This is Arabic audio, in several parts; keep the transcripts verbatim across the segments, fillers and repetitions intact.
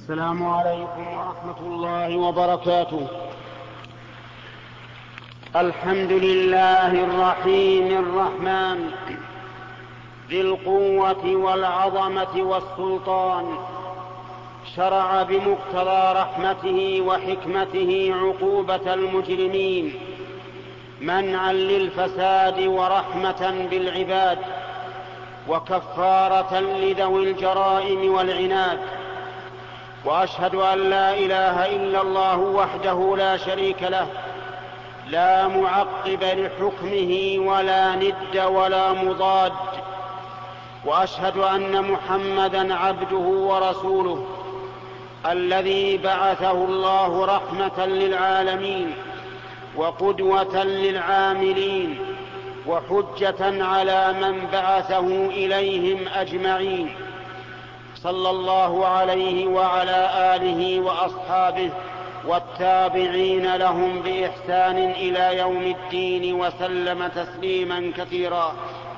السلام عليكم ورحمة الله وبركاته. الحمد لله الرحيم الرحمن ذي القوة والعظمة والسلطان، شرع بمقتضى رحمته وحكمته عقوبة المجرمين منعا للفساد ورحمة بالعباد وكفارة لذوي الجرائم والعناد. وأشهد أن لا إله إلا الله وحده لا شريك له، لا معقب لحكمه ولا ند ولا مضاد. وأشهد أن محمدًا عبده ورسوله الذي بعثه الله رحمة للعالمين وقدوة للعاملين وحجة على من بعثه إليهم أجمعين، صلى الله عليه وعلى آله وأصحابه والتابعين لهم بإحسان إلى يوم الدين وسلم تسليما كثيرا.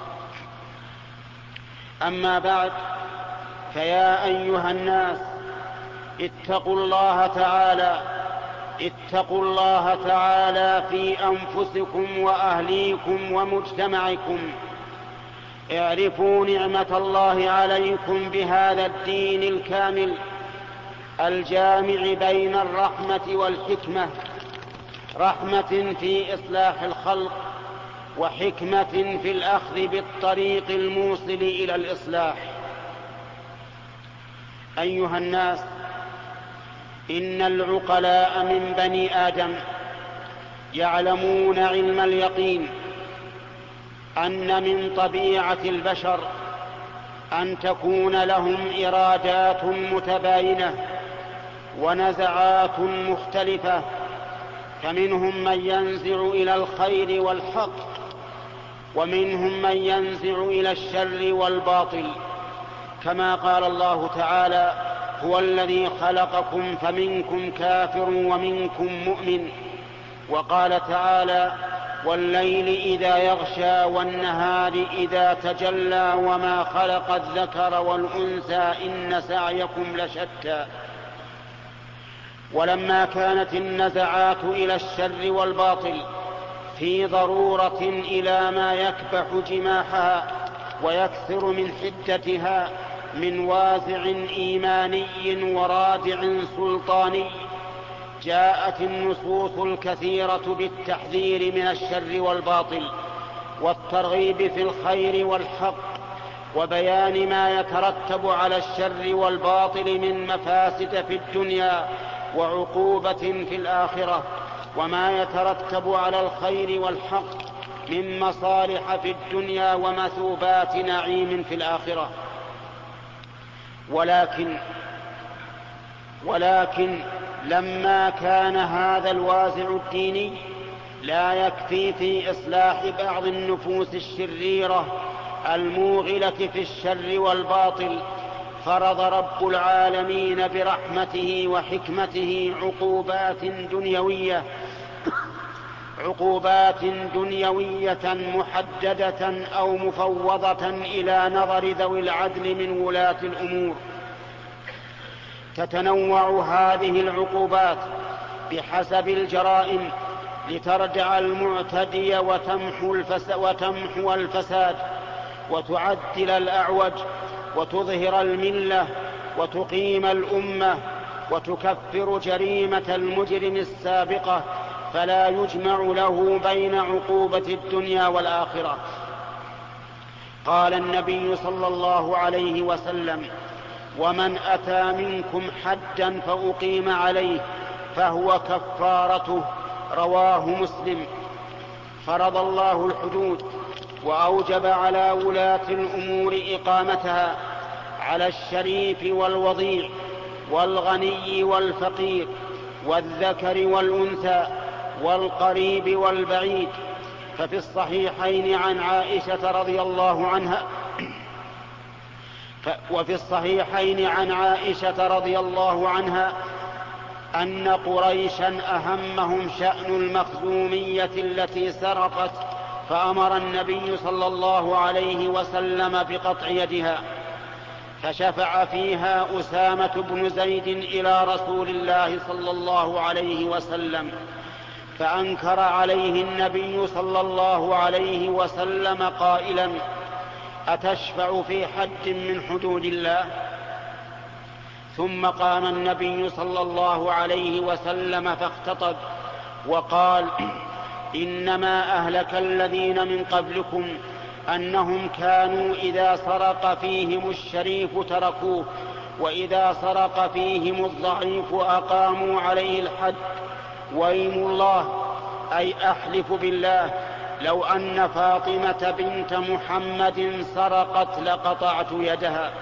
أما بعد، فيا أيها الناس، اتقوا الله تعالى اتقوا الله تعالى في أنفسكم وأهليكم ومجتمعكم. اعرفوا نعمة الله عليكم بهذا الدين الكامل الجامع بين الرحمة والحكمة، رحمة في إصلاح الخلق وحكمة في الأخذ بالطريق الموصل إلى الإصلاح. أيها الناس، إن العقلاء من بني آدم يعلمون علم اليقين أن من طبيعة البشر أن تكون لهم إرادات متباينة ونزعات مختلفة، فمنهم من ينزع إلى الخير والحق، ومنهم من ينزع إلى الشر والباطل، كما قال الله تعالى: هو الذي خلقكم فمنكم كافر ومنكم مؤمن. وقال تعالى: والليل إذا يغشى والنهار إذا تجلى وما خلق الذكر والأنثى إن سعيكم لشتى. ولما كانت النزعات إلى الشر والباطل في ضرورة إلى ما يكبح جماحها ويكثر من حدتها من وازع إيماني ورادع سلطاني، جاءت النصوص الكثيرة بالتحذير من الشر والباطل والترغيب في الخير والحق، وبيان ما يترتب على الشر والباطل من مفاسد في الدنيا وعقوبة في الآخرة، وما يترتب على الخير والحق من مصالح في الدنيا ومثوبات نعيم في الآخرة. ولكن ولكن لما كان هذا الوازع الديني لا يكفي في إصلاح بعض النفوس الشريرة الموغلة في الشر والباطل، فرض رب العالمين برحمته وحكمته عقوبات دنيوية عقوبات دنيوية محددة أو مفوضة إلى نظر ذوي العدل من ولاة الأمور. تتنوع هذه العقوبات بحسب الجرائم لتردع المعتدي وتمحو الفساد, وتمحو الفساد وتعدل الأعوج وتظهر الملة وتقيم الأمة وتكفر جريمة المجرم السابقة، فلا يجمع له بين عقوبة الدنيا والآخرة. قال النبي صلى الله عليه وسلم: ومن أتى منكم حدا فأقيم عليه فهو كفارته. رواه مسلم. فرض الله الحدود وأوجب على ولاة الأمور إقامتها على الشريف والوضيع والغني والفقير والذكر والأنثى والقريب والبعيد. ففي الصحيحين عن عائشة رضي الله عنها وفي الصحيحين عن عائشة رضي الله عنها أن قريشا أهمهم شأن المخزومية التي سرقت، فأمر النبي صلى الله عليه وسلم بقطع يدها، فشفع فيها أسامة بن زيد إلى رسول الله صلى الله عليه وسلم، فأنكر عليه النبي صلى الله عليه وسلم قائلا: أتشفع في حد من حدود الله؟ ثم قام النبي صلى الله عليه وسلم فاختطب وقال: إنما أهلك الذين من قبلكم أنهم كانوا إذا سرق فيهم الشريف تركوه، وإذا سرق فيهم الضعيف أقاموا عليه الحد. وأيم الله، أي أحلف بالله، لو أن فاطمة بنت محمد سرقت لقطعت يدها.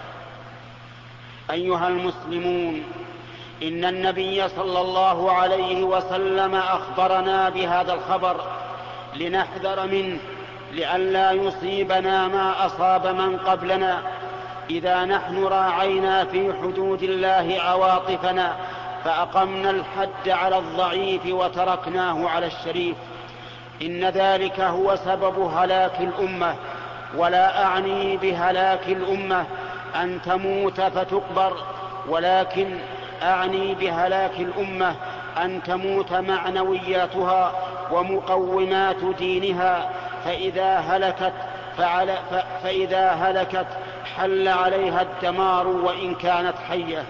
أيها المسلمون، إن النبي صلى الله عليه وسلم أخبرنا بهذا الخبر لنحذر منه، لئلا يصيبنا ما أصاب من قبلنا إذا نحن راعينا في حدود الله عواطفنا فأقمنا الحد على الضعيف وتركناه على الشريف. إن ذلك هو سبب هلاك الأمة، ولا أعني بهلاك الأمة أن تموت فتقبر، ولكن أعني بهلاك الأمة أن تموت معنوياتها ومقومات دينها، فإذا هلكت فعلى فإذا هلكت حل عليها الدمار وإن كانت حية.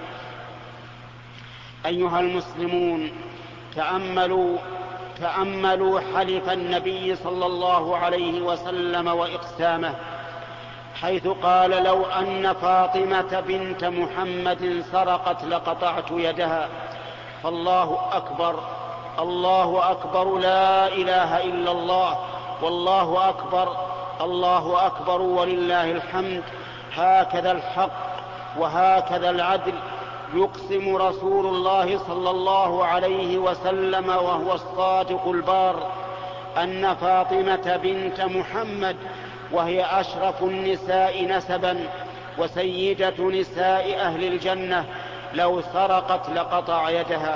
أيها المسلمون، تأملوا تأملوا حلف النبي صلى الله عليه وسلم وإقسامه، حيث قال: لو أن فاطمة بنت محمد سرقت لقطعت يدها. فالله أكبر، الله أكبر، لا إله إلا الله، والله أكبر، الله أكبر، ولله الحمد. هكذا الحق وهكذا العدل يقسم رسول الله صلى الله عليه وسلم وهو الصادق البار أن فاطمة بنت محمد، وهي أشرف النساء نسبا وسيدة نساء أهل الجنة، لو سرقت لقطع يدها.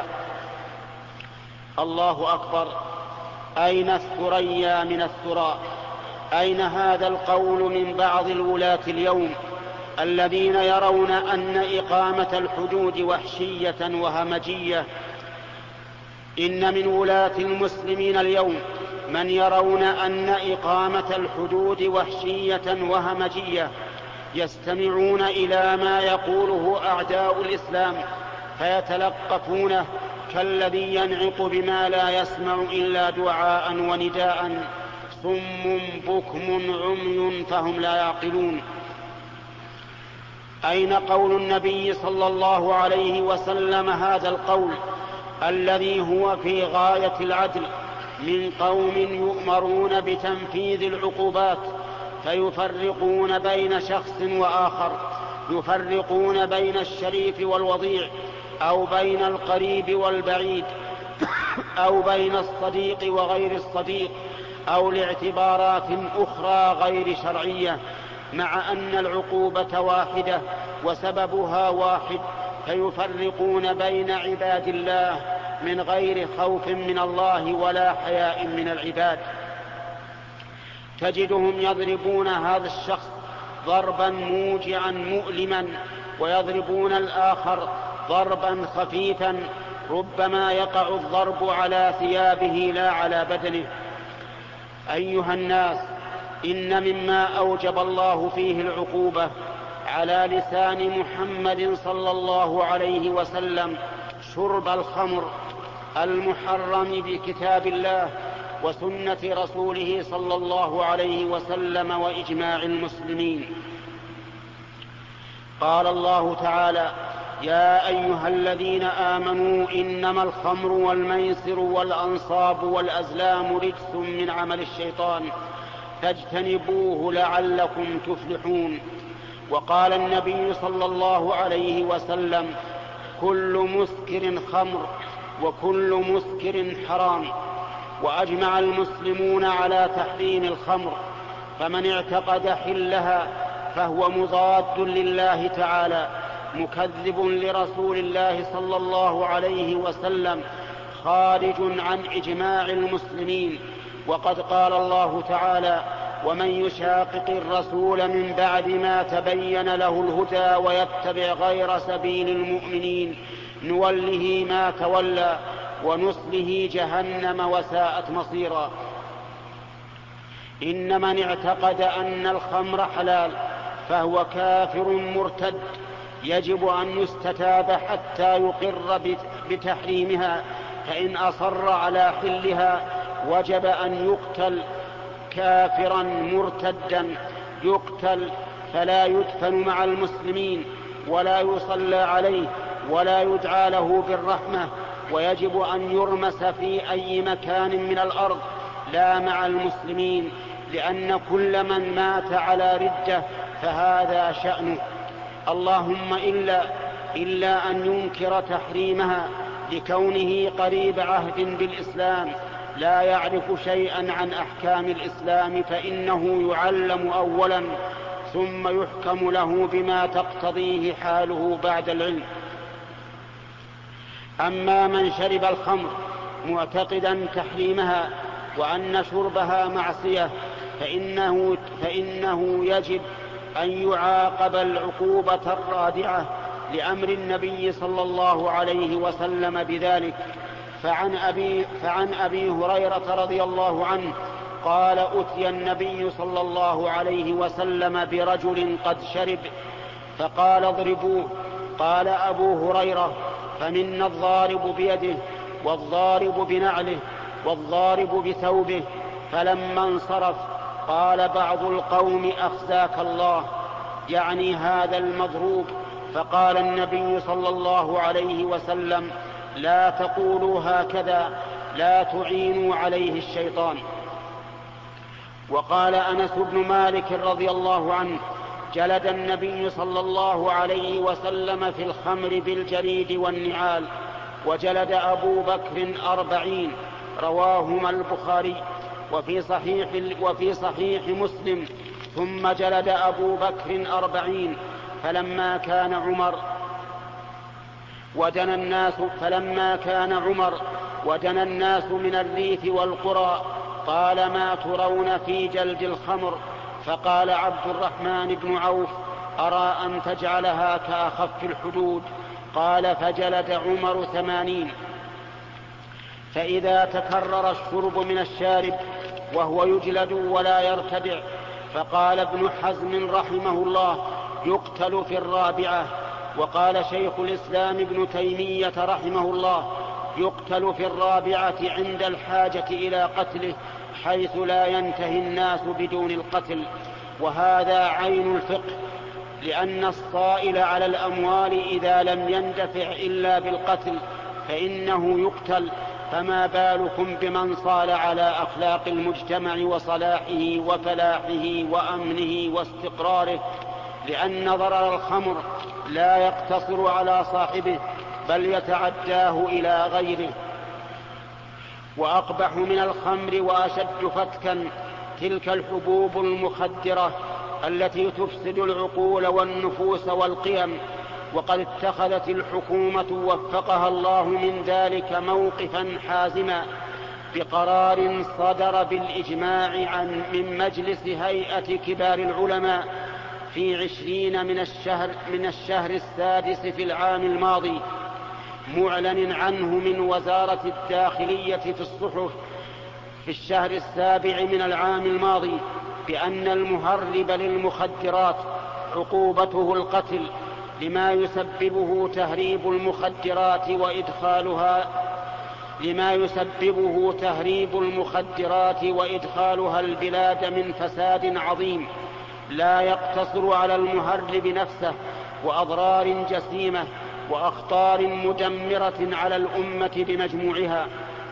الله أكبر. أين الثريا من الثرى؟ أين هذا القول من بعض الولاة اليوم الذين يرون أن إقامة الحدود وحشية وهمجية؟ إن من ولاة المسلمين اليوم من يرون أن إقامة الحدود وحشية وهمجية، يستمعون إلى ما يقوله أعداء الإسلام فيتلقفونه كالذي ينعق بما لا يسمع إلا دعاء ونداء، صم بكم عمي فهم لا يعقلون. أين قول النبي صلى الله عليه وسلم هذا القول الذي هو في غاية العدل من قوم يؤمرون بتنفيذ العقوبات فيفرقون بين شخص وآخر، يفرقون بين الشريف والوضيع، أو بين القريب والبعيد، أو بين الصديق وغير الصديق، أو لاعتبارات أخرى غير شرعية، مع أن العقوبة واحدة وسببها واحد، فيفرقون بين عباد الله من غير خوف من الله ولا حياء من العباد. تجدهم يضربون هذا الشخص ضربا موجعا مؤلما، ويضربون الآخر ضربا خفيفا، ربما يقع الضرب على ثيابه لا على بدنه. أيها الناس، إن مما أوجب الله فيه العقوبة على لسان محمد صلى الله عليه وسلم شرب الخمر المحرم بكتاب الله وسنة رسوله صلى الله عليه وسلم وإجماع المسلمين. قال الله تعالى: يا أيها الذين آمنوا إنما الخمر والميسر والأنصاب والأزلام رجس من عمل الشيطان فاجتنبوه لعلكم تفلحون. وقال النبي صلى الله عليه وسلم: كل مسكر خمر وكل مسكر حرام. وأجمع المسلمون على تحريم الخمر، فمن اعتقد حلها فهو مضاد لله تعالى، مكذب لرسول الله صلى الله عليه وسلم، خارج عن إجماع المسلمين. وقد قال الله تعالى: ومن يشاقق الرسول من بعد ما تبين له الهدى ويتبع غير سبيل المؤمنين نوله ما تولى ونصله جهنم وساءت مصيرا. إن من اعتقد أن الخمر حلال فهو كافر مرتد، يجب أن يستتاب حتى يقر بتحريمها، فإن أصر على حلها وجب أن يقتل كافرا مرتدا، يقتل فلا يدفن مع المسلمين ولا يصلى عليه ولا يدعى له بالرحمة، ويجب أن يرمس في أي مكان من الأرض لا مع المسلمين، لأن كل من مات على ردة فهذا شأنه، اللهم إلا, إلا أن ينكر تحريمها لكونه قريب عهد بالإسلام لا يعرف شيئا عن أحكام الإسلام، فإنه يعلم أولا ثم يحكم له بما تقتضيه حاله بعد العلم. أما من شرب الخمر معتقدا تحريمها وأن شربها معصية فإنه, فإنه يجب أن يعاقب العقوبة الرادعة لأمر النبي صلى الله عليه وسلم بذلك. فعن أبي, فعن أبي هريرة رضي الله عنه قال: أتي النبي صلى الله عليه وسلم برجل قد شرب فقال: اضربوه. قال أبو هريرة: فمنا الضارب بيده والضارب بنعله والضارب بثوبه. فلما انصرف قال بعض القوم: أخزاك الله، يعني هذا المضروب. فقال النبي صلى الله عليه وسلم: لا تقولوا هكذا، لا تعينوا عليه الشيطان. وقال أنس بن مالك رضي الله عنه: جلد النبي صلى الله عليه وسلم في الخمر بالجريد والنعال، وجلد أبو بكر أربعين، رواهما البخاري. وفي صحيح, وفي صحيح مسلم: ثم جلد أبو بكر أربعين فلما كان عمر ودنا الناس فلما كان عمر ودنا الناس من الريف والقرى قال: ما ترون في جلد الخمر؟ فقال عبد الرحمن بن عوف: أرى أن تجعلها كأخف الحدود. قال: فجلد عمر ثمانين. فإذا تكرر الشرب من الشارب وهو يجلد ولا يرتدع. فقال ابن حزم رحمه الله: يقتل في الرابعة. وقال شيخ الإسلام ابن تيمية رحمه الله: يقتل في الرابعة عند الحاجة إلى قتله، حيث لا ينتهي الناس بدون القتل. وهذا عين الفقه، لأن الصائل على الأموال إذا لم يندفع إلا بالقتل فإنه يقتل، فما بالكم بمن صال على أخلاق المجتمع وصلاحه وفلاحه وأمنه واستقراره، لأن ضرر الخمر لا يقتصر على صاحبه بل يتعداه إلى غيره. وأقبح من الخمر وأشد فتكا تلك الحبوب المخدرة التي تفسد العقول والنفوس والقيم. وقد اتخذت الحكومة وفقها الله من ذلك موقفا حازما بقرار صدر بالإجماع عن من مجلس هيئة كبار العلماء في عشرين من الشهر, من الشهر السادس في العام الماضي، معلن عنه من وزارة الداخلية في الصحف في الشهر السابع من العام الماضي، بأن المهرب للمخدرات عقوبته القتل، لما يسببه تهريب المخدرات وإدخالها لما يسببه تهريب المخدرات وإدخالها البلاد من فساد عظيم لا يقتصر على المهرب نفسه، وأضرار جسيمة وأخطار مدمرة على الأمة بمجموعها.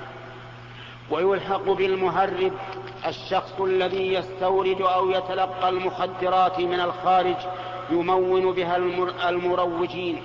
ويلحق بالمهرب الشخص الذي يستورد أو يتلقى المخدرات من الخارج يمون بها المروجين.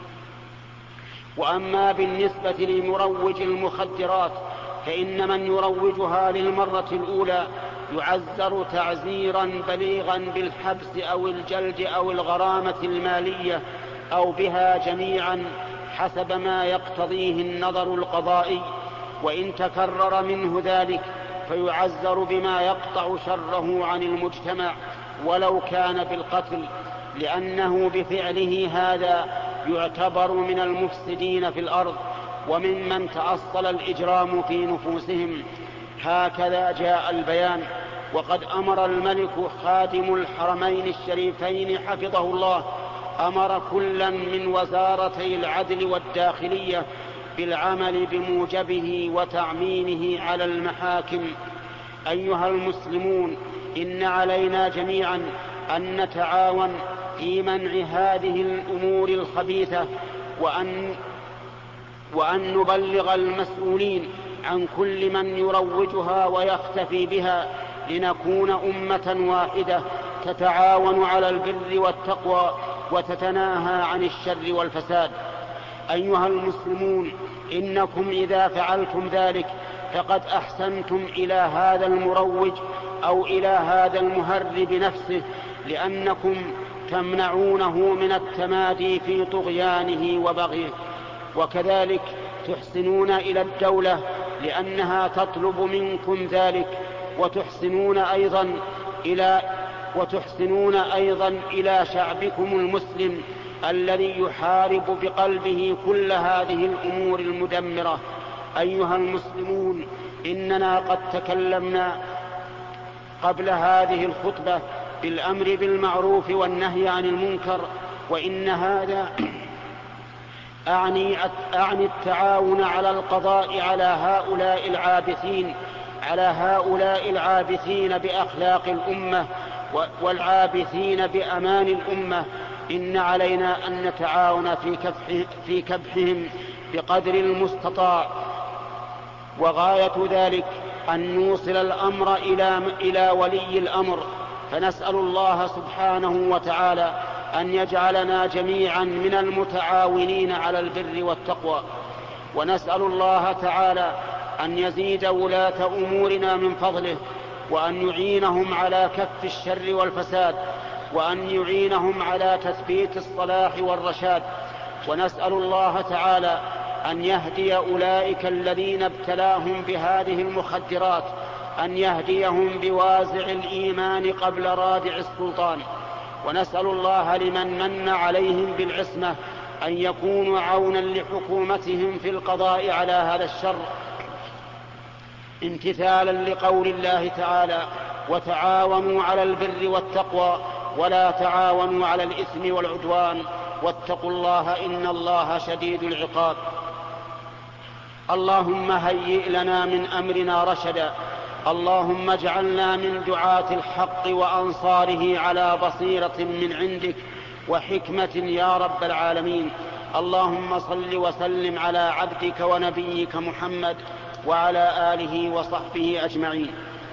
وأما بالنسبة لمروج المخدرات فإن من يروجها للمرة الأولى يعزر تعزيرا بليغا بالحبس أو الجلد أو الغرامة المالية أو بها جميعا حسب ما يقتضيه النظر القضائي. وإن تكرر منه ذلك فيعزر بما يقطع شره عن المجتمع ولو كان بالقتل، لأنه بفعله هذا يعتبر من المفسدين في الأرض وممن تأصل الإجرام في نفوسهم. هكذا جاء البيان. وقد أمر الملك خادم الحرمين الشريفين حفظه الله أمر كلا من وزارتي العدل والداخلية بالعمل بموجبه وتعميمه على المحاكم. أيها المسلمون، إن علينا جميعا أن نتعاون في منع هذه الأمور الخبيثة، وأن, وأن نبلغ المسؤولين عن كل من يروجها ويختفي بها، لنكون أمة واحدة تتعاون على البر والتقوى وتتناهى عن الشر والفساد. أيها المسلمون، إنكم إذا فعلتم ذلك فقد أحسنتم إلى هذا المروج أو إلى هذا المهرب نفسه، لأنكم تمنعونه من التمادي في طغيانه وبغيه. وكذلك تحسنون إلى الدولة لأنها تطلب منكم ذلك، وتحسنون أيضا إلى وتحسنون أيضا إلى شعبكم المسلم الذي يحارب بقلبه كل هذه الأمور المدمرة. أيها المسلمون، إننا قد تكلمنا قبل هذه الخطبة بالأمر بالمعروف والنهي عن المنكر، وإن هذا أعني, أعني التعاون على القضاء على هؤلاء العابثين على هؤلاء العابثين بأخلاق الأمة والعابثين بأمان الأمة. إن علينا أن نتعاون في كبح في كبحهم بقدر المستطاع، وغاية ذلك أن نوصل الأمر إلى إلى ولي الأمر. فنسأل الله سبحانه وتعالى أن يجعلنا جميعا من المتعاونين على البر والتقوى، ونسأل الله تعالى أن يزيد ولاة أمورنا من فضله، وأن يعينهم على كف الشر والفساد، وأن يعينهم على تثبيت الصلاح والرشاد. ونسأل الله تعالى أن يهدي أولئك الذين ابتلاهم بهذه المخدرات، أن يهديهم بوازع الإيمان قبل رادع السلطان. ونسأل الله لمن من عليهم بالعصمة أن يكونوا عونا لحكومتهم في القضاء على هذا الشر، امتثالا لقول الله تعالى: وتعاونوا على البر والتقوى ولا تعاونوا على الإثم والعدوان واتقوا الله إن الله شديد العقاب. اللهم هيئ لنا من أمرنا رشدا، اللهم اجعلنا من دعاة الحق وأنصاره على بصيرة من عندك وحكمة يا رب العالمين. اللهم صل وسلم على عبدك ونبيك محمد وعلى آله وصحبه أجمعين.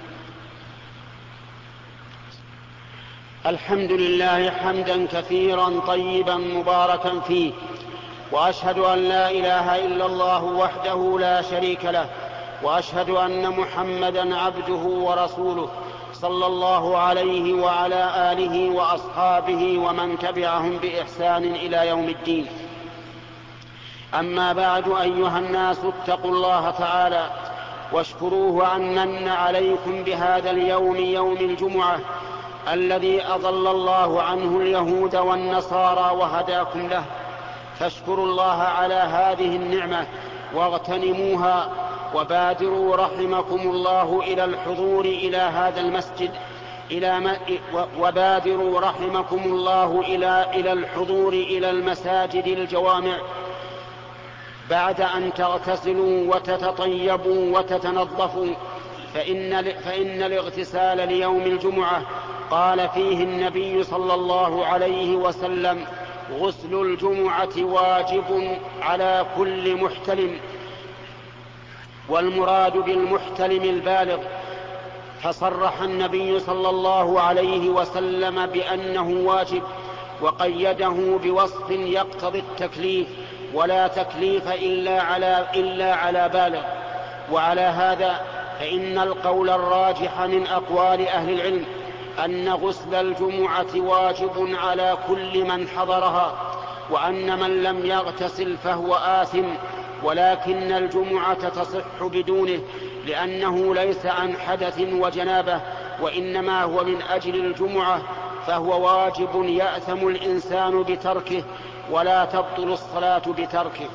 الحمد لله حمدا كثيرا طيبا مباركا فيه، وأشهد أن لا إله إلا الله وحده لا شريك له، وأشهد أن محمدا عبده ورسوله صلى الله عليه وعلى آله وأصحابه ومن تبعهم بإحسان إلى يوم الدين. أما بعد، أيها الناس، اتقوا الله تعالى واشكروه أن من عليكم بهذا اليوم، يوم الجمعة، الذي أضل الله عنه اليهود والنصارى وهداكم له. فاشكروا الله على هذه النعمة واغتنموها، وبادروا رحمكم الله إلى الحضور إلى هذا المسجد إلى م... وبادروا رحمكم الله إلى إلى الحضور إلى المساجد الجوامع بعد أن تغتسلوا وتتطيبوا وتتنظفوا، فإن, فإن الاغتسال ليوم الجمعة قال فيه النبي صلى الله عليه وسلم: غسل الجمعة واجب على كل محتلم، والمراد بالمحتلم البالغ. فصرح النبي صلى الله عليه وسلم بأنه واجب، وقيده بوصف يقتضي التكليف، ولا تكليف إلا على, إلا على بالغ. وعلى هذا فإن القول الراجح من أقوال أهل العلم أن غسل الجمعة واجب على كل من حضرها، وأن من لم يغتسل فهو آثم، ولكن الجمعة تصح بدونه، لأنه ليس عن حدث وجنابة، وإنما هو من أجل الجمعة، فهو واجب يأثم الإنسان بتركه، ولا تبطل الصلاة بتركه.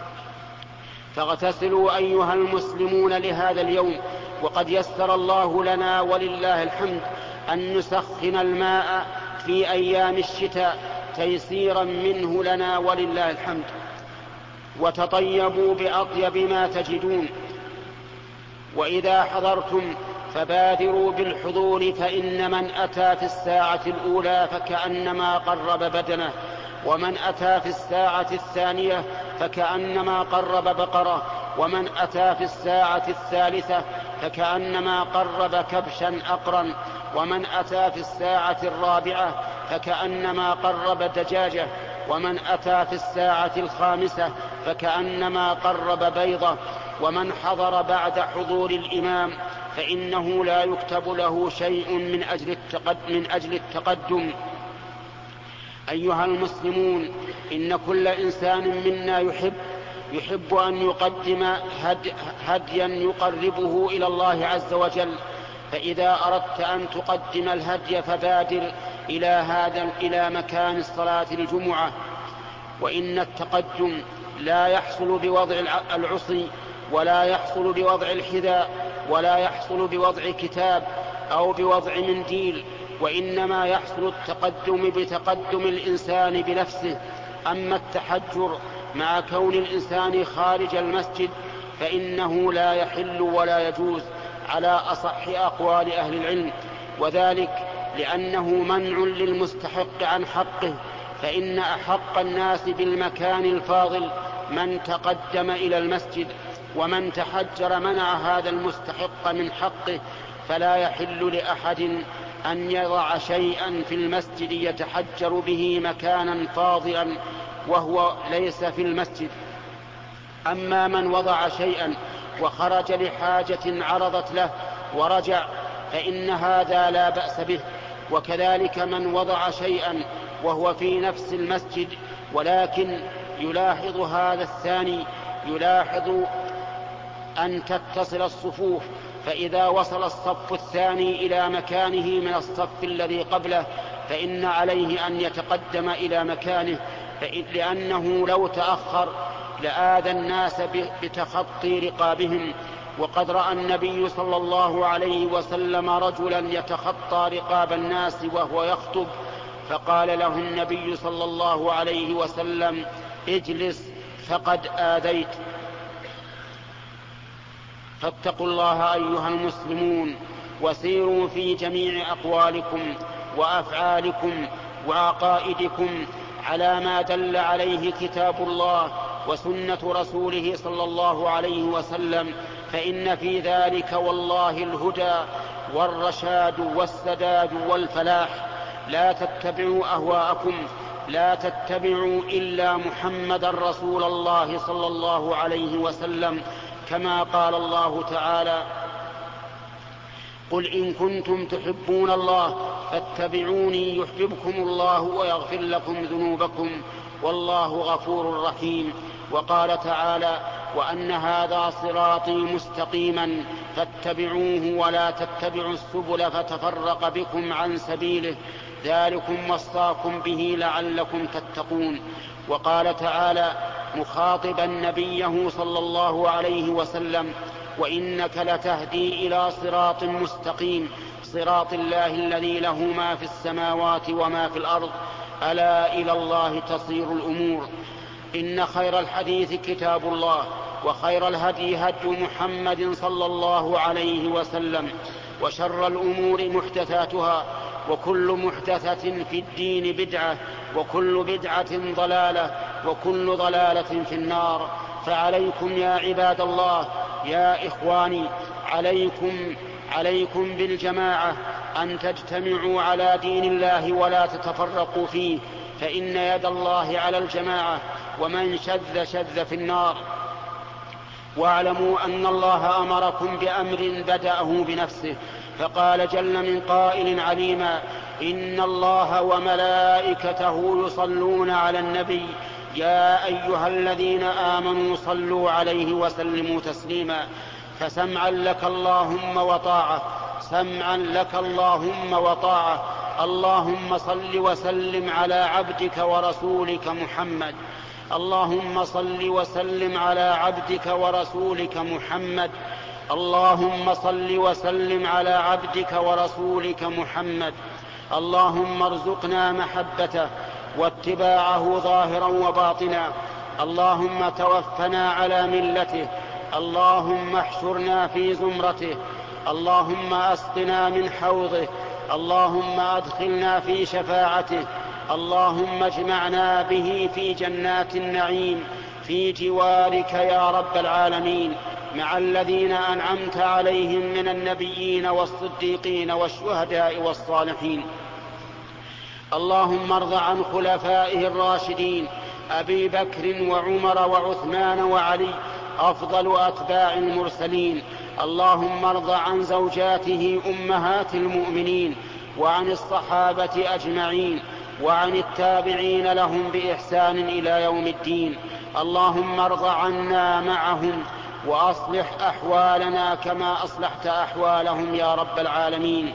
فاغتسلوا أيها المسلمون لهذا اليوم. وقد يسر الله لنا ولله الحمد أن نسخن الماء في أيام الشتاء تيسيرا منه لنا ولله الحمد. وتطيبوا بأطيب ما تجدون. وإذا حضرتم فبادروا بالحضور، فإن من أتى في الساعة الأولى فكأنما قرب بدنه، ومن أتى في الساعة الثانية فكأنما قرب بقرة، ومن أتى في الساعة الثالثة فكأنما قرب كبشا أقرا، ومن أتى في الساعة الرابعة فكأنما قرب دجاجة، ومن أتى في الساعة الخامسة فكأنما قرب بيضة. ومن حضر بعد حضور الإمام فإنه لا يكتب له شيء من أجل التقدم, من أجل التقدم. أيها المسلمون، إن كل إنسان منا يحب يحب أن يقدم هدي هديا يقربه إلى الله عز وجل. فإذا أردت أن تقدم الهدي فبادر إلى هذا إلى مكان الصلاة الجمعة. وإن التقدم لا يحصل بوضع العصي، ولا يحصل بوضع الحذاء، ولا يحصل بوضع كتاب أو بوضع منديل، وإنما يحصل التقدم بتقدم الإنسان بنفسه. أما التحجر مع كون الإنسان خارج المسجد فإنه لا يحل ولا يجوز على أصح أقوال أهل العلم، وذلك لأنه منع للمستحق عن حقه. فإن أحق الناس بالمكان الفاضل من تقدم إلى المسجد، ومن تحجر منع هذا المستحق من حقه. فلا يحل لأحد أن يضع شيئا في المسجد يتحجر به مكانا فاضلا وهو ليس في المسجد. أما من وضع شيئا وخرج لحاجة عرضت له ورجع فإن هذا لا بأس به. وكذلك من وضع شيئا وهو في نفس المسجد، ولكن يلاحظ هذا الثاني، يلاحظ أن تتصل الصفوف، فإذا وصل الصف الثاني إلى مكانه من الصف الذي قبله فإن عليه أن يتقدم إلى مكانه، لأنه لو تأخر لآذى الناس بتخطي رقابهم. وقد رأى النبي صلى الله عليه وسلم رجلا يتخطى رقاب الناس وهو يخطب، فقال له النبي صلى الله عليه وسلم: اجلس فقد آذيت. فاتقوا الله أيها المسلمون، وسيروا في جميع أقوالكم وأفعالكم وعقائدكم على ما دل عليه كتاب الله وسنة رسوله صلى الله عليه وسلم، فإن في ذلك والله الهدى والرشاد والسداد والفلاح. لا تتبعوا أهواءكم، لا تتبعوا إلا محمدا رسول الله صلى الله عليه وسلم، كما قال الله تعالى: قل إن كنتم تحبون الله فاتبعوني يحببكم الله ويغفر لكم ذنوبكم والله غفور رحيم. وقال تعالى: وأن هذا صراطي مستقيما فاتبعوه ولا تتبعوا السبل فتفرق بكم عن سبيله ذلكم وصاكم به لعلكم تتقون. وقال تعالى مخاطبا نبيه صلى الله عليه وسلم: وإنك لتهدي إلى صراط مستقيم صراط الله الذي له ما في السماوات وما في الأرض ألا إلى الله تصير الأمور. إن خير الحديث كتاب الله، وخير الهدي هدي محمد صلى الله عليه وسلم، وشر الأمور محدثاتها، وكل محدثة في الدين بدعة، وكل بدعة ضلالة، وكل ضلالة في النار. فعليكم يا عباد الله، يا إخواني، عليكم عليكم بالجماعة أن تجتمعوا على دين الله ولا تتفرقوا فيه، فإن يد الله على الجماعة، ومن شذ شذ في النار. واعلموا أن الله أمركم بأمر بدأه بنفسه، فقال جل من قائل عليما: إن الله وملائكته يصلون على النبي يا أيها الذين آمنوا صلوا عليه وسلموا تسليما. فسمعا لك اللهم وطاعة، سمعا لك اللهم وطاعة. اللهم صل وسلم على عبدك ورسولك محمد، اللهم صل وسلم على عبدك ورسولك محمد، اللهم صل وسلم على عبدك ورسولك محمد. اللهم ارزقنا محبته واتباعه ظاهرا وباطنا. اللهم توفنا على ملته، اللهم احشرنا في زمرته، اللهم اسقنا من حوضه، اللهم ادخلنا في شفاعته، اللهم اجمعنا به في جنات النعيم في جوارك يا رب العالمين، مع الذين أنعمت عليهم من النبيين والصديقين والشهداء والصالحين. اللهم ارض عن خلفائه الراشدين أبي بكر وعمر وعثمان وعلي أفضل أتباع المرسلين. اللهم ارض عن زوجاته أمهات المؤمنين وعن الصحابة أجمعين وعن التابعين لهم بإحسان إلى يوم الدين. اللهم ارض عنا معهم وأصلح أحوالنا كما أصلحت أحوالهم يا رب العالمين.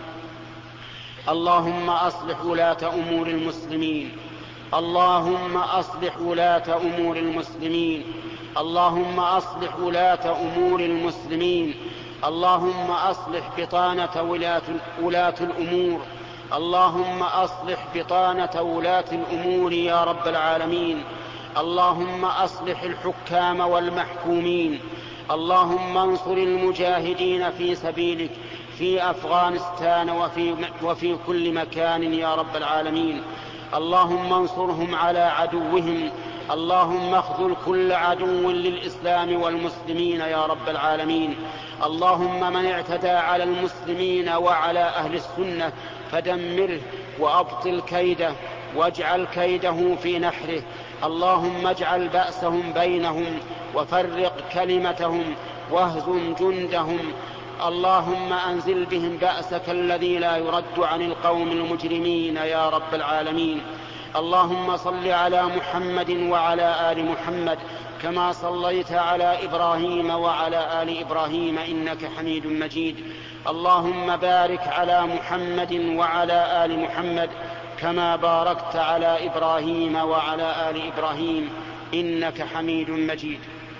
اللهم أصلح ولاة أمور المسلمين، اللهم أصلح ولاة أمور المسلمين، اللهم أصلح ولاة أمور المسلمين، اللهم أصلح بطانة ولاة, ولاة الأمور، اللهم أصلح بطانة ولاة الأمور يا رب العالمين. اللهم أصلح الحكام والمحكومين، اللهم انصر المجاهدين في سبيلك في أفغانستان وفي, وفي كل مكان يا رب العالمين. اللهم انصرهم على عدوهم، اللهم اخذل كل عدو للإسلام والمسلمين يا رب العالمين. اللهم من اعتدى على المسلمين وعلى أهل السنة فدمره وأبطل كيده واجعل كيده في نحره. اللهم اجعل بأسهم بينهم وفرق كلمتهم واهزم جندهم. اللهم أنزل بهم بأسك الذي لا يرد عن القوم المجرمين يا رب العالمين. اللهم صل على محمد وعلى آل محمد كما صليت على إبراهيم وعلى آل إبراهيم إنك حميد مجيد. اللهم بارك على محمد وعلى آل محمد كما باركت على إبراهيم وعلى آل إبراهيم إنك حميد مجيد.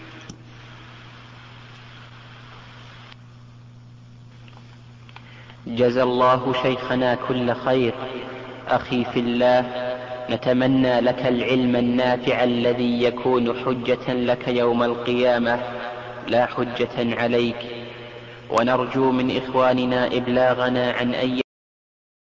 جزى الله شيخنا كل خير. أخي في الله، نتمنى لك العلم النافع الذي يكون حجة لك يوم القيامة لا حجة عليك، ونرجو من إخواننا إبلاغنا عن أي